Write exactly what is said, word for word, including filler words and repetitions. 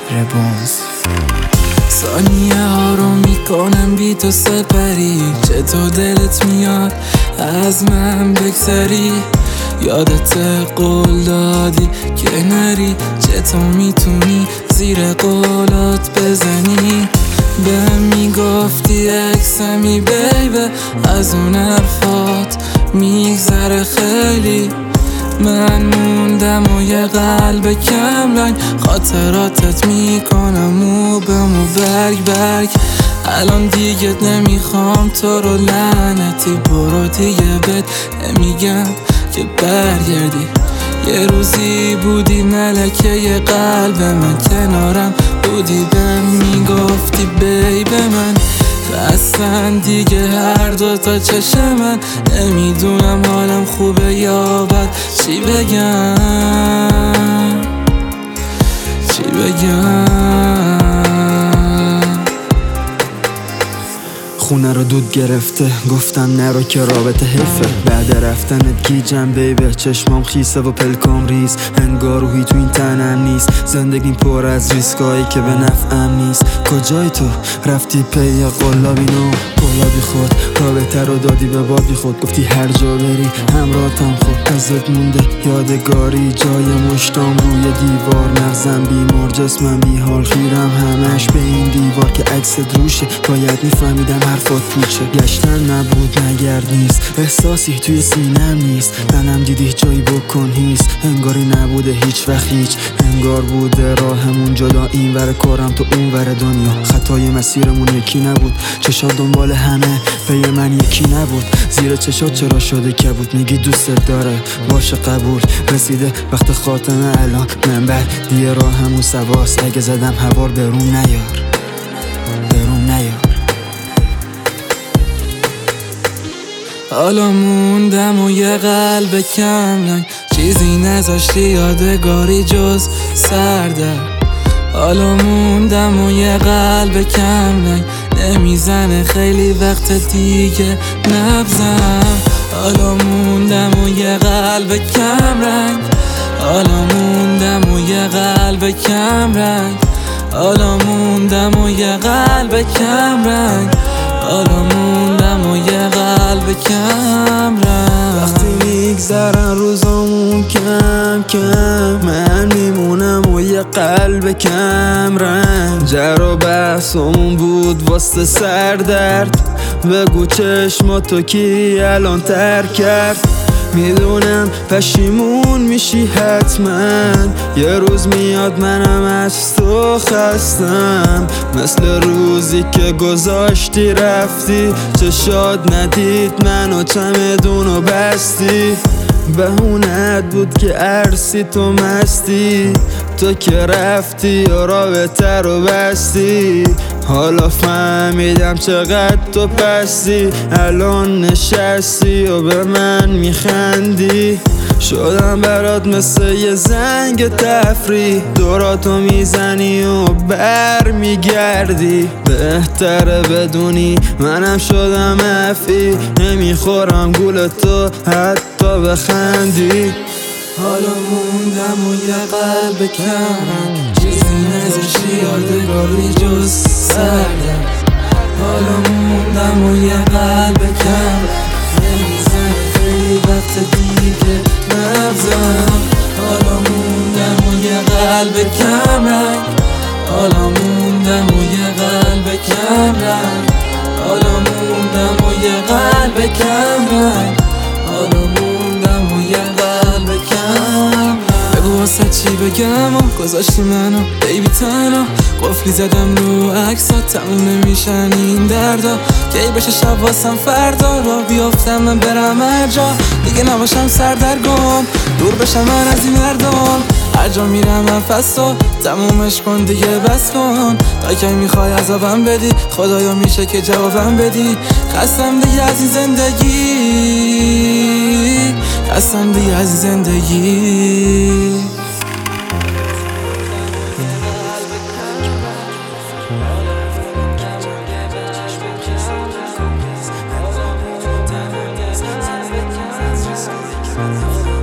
ربونز. ثانیه ها رو میکنم بی تو سپری، چطور دلت میاد از من بگذری؟ یادت قول دادی که نری، چطور میتونی زیر قولات بزنی؟ به میگفتی اکسمی بیبه، از اون حرفات میگذره خیلی. من موندم و یه قلب کم رنگ، خاطراتت میکنم و به مو برگ برگ. الان دیگه نمیخوام تو رو لعنتی، برو دیگه بهت نمیگم که برگردی. یه روزی بودی ملکه یه قلب من، کنارم بودی به میگفتی بیب من. خستن دیگه هر دوتا چشم من، نمیدونم حالم خوبه یا بد، چی بگم چی بگم. خونه رو دود گرفته، گفتم نرو که رابطه حیفه. بعد رفتنت گیجم بیبه، چشمام خیسه و پلکام ریز. انگار روحی تو این تنم نیست، زندگیم پر از ریسکایی که به نفعم نیست. کجای تو رفتی پی قلابی نو قلابی خود، رابطه رو دادی به بابی خود. گفتی هر جا بری همراهتم، خود ازت مونده یادگاری. جای مشتام روی دیوار، مغزم بیمار جسمم بیحال، خیرم همش به این دیوار که عکست روشه. باید میفهمیدم حرفات پوچه، گشتن نبود نگرد نیست، احساسی توی سینم نیست. تنم دیدی جایی بکن هیست، انگاری نبوده هیچ وقت هیچ. انگار بوده راهمون جدا، این ور کارم تو اون ور دنیا. خطای مسیرمون یکی نبود، چشات دنبال همه پی من یکی نبود. زیر چشات چرا شده کبود؟ میگی دوست داره باشه قبول، رسیده وقت خاتمه الان من بعد دیگه راهمون سواست. اگه زدم هوار برون نیار برون نیار. حالا موندم و یه قلب کم رنگ، چیزی نذاشتی یادگاری جز سردر. حالا موندم و یه قلب کم رنگ، نمیزنه خیلی وقت دیگه نبزم. حالا موندم و یه قلب کم رنگ، حالا موندم و یه قلب کم رنگ، حالا موندم و یه قلب کم رنگ، حالا موندم و یه قلب کم رنگ. وقتی میگذرن روزامون کم کم، من میمونم و یه قلب کم رنگ. جر و بحثمون بود واسه سردرد، بگو چشماتو کی الان ترک کرد؟ میدونم پشیمون میشی حتما، یه روز میاد منم از تو خستم. مثل روزی که گذاشتی رفتی، چشات ندید منو چمدونو بستی. بهونت بود که عرصی تو مستی، تو که رفتی یا رابطه رو بستی. حالا فهمیدم چقدر تو پستی، الان نشستی و به من میخندی. شدم برات مثل یه زنگ تفریح، دوراتو میزنی و بر میگردی. بهتره بدونی منم شدم افی، نمیخورم گول تو حتی بخندی. حالا موندم و یه قلب کم، چیزی نذاشتی یادگاری جز سردم. حالا موندم و یه قلب کم، نمیزنه خیلی وقت دیگه نبزم. حالا موندم و یه قلب کم رنگ، حالا موندم و یه قلب کم رنگ، حالا موندم و یه قلب کم رنگ، حالا موندم و یه قلب کم رنگ. بگو واسه چی بگم و گذاشتی منو بیبی تنها، قفلی زدم رو عکسات تموم نمیشن این دردا. کی بشه شب واسم فردا، را بیافتم من برم هر جا، دیگه نباشم سردرگم، دور بشم من از این مردم. هر جا میرم من فستو تمومش کن دیگه بس کن. تا کی میخوای عذابم بدی؟ خدایا میشه که جوابم بدی. خستم دیگه از این زندگی، خستم دیگه از این زندگی. We'll be right back.